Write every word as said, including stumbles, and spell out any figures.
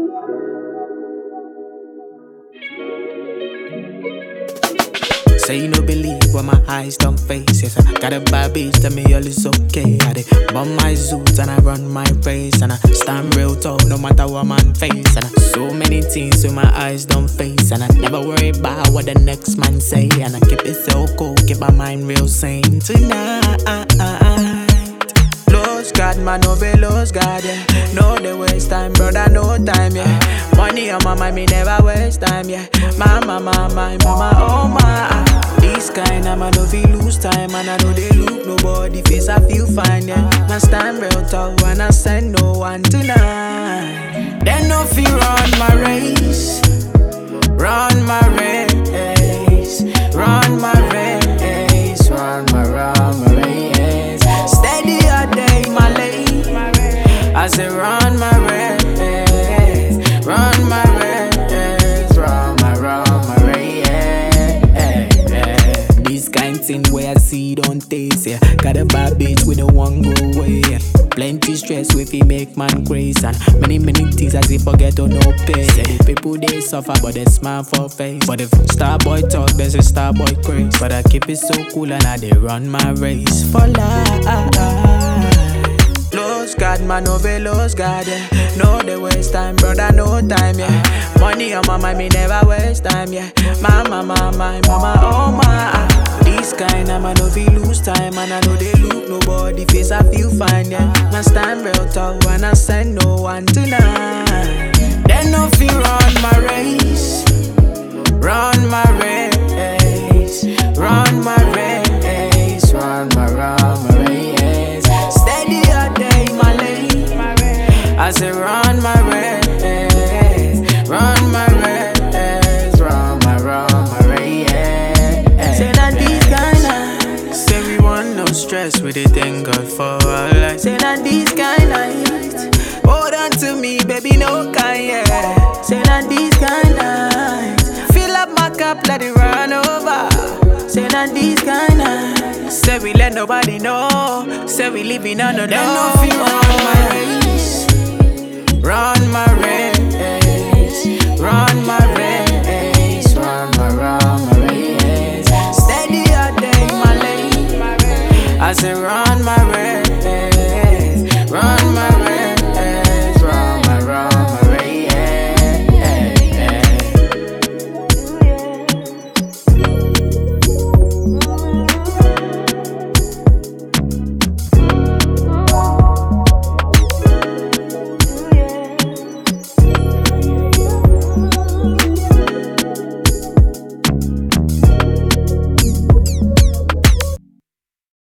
Say you no believe what my eyes don't face. Yes, I got a bad bitch, tell me all is okay. I dey bum my zoot and I run my race. And I stand real tall no matter what man face. And I so many things with my eyes don't face. And I never worry about what the next man say. And I keep it so cool, keep my mind real sane. Tonight, Lose God, man, no be lose God, yeah. No, they waste time, brother, no time, yeah. Money on my mind, me never waste time, yeah. Mama, mama, my mama, oh my. This kind of man, no feel lose time. And I know they look nobody face, I feel fine, yeah. My stand real tall and I send no one tonight. Then no feel run my race. Run my race. Run my race. Run my, run my race. Steady a day, my lady. I say run my race. Run my race. Run my, run my race. This kind thing where I see don't taste, yeah. Got a bad bitch with a one go away, yeah. Plenty stress with it make man crazy. And many, many things as if forget to no pay. Say the people they suffer but they smile for face. But if star boy talk, there's a star boy craze. But I keep it so cool and I they run my race for life. Lose God, man, no be lose God, yeah. No, they waste time, brother, no time, yeah. Money on my mind, me never waste time, yeah. Mama, mama, my mama, oh my. This kind of man, no feel lose time. And I know they look nobody face, I feel fine, yeah. I stand real tall and I send no one tonight. Then no feel run my race. Run my race. Run my race. Run my, run my race. Steady a day, my lady. I say run my race. Run my race. Run my, run my race. Say that these kinda. Say we want no stress, we dey thank God for our life. Say that these kinda. Hold on to me, baby, no kind, yeah. Say that these kinda. Fill up my cup, let it run over. Say that these kinda. Say we let nobody know. Say we living on the low. Then no feel run my race. Run my race.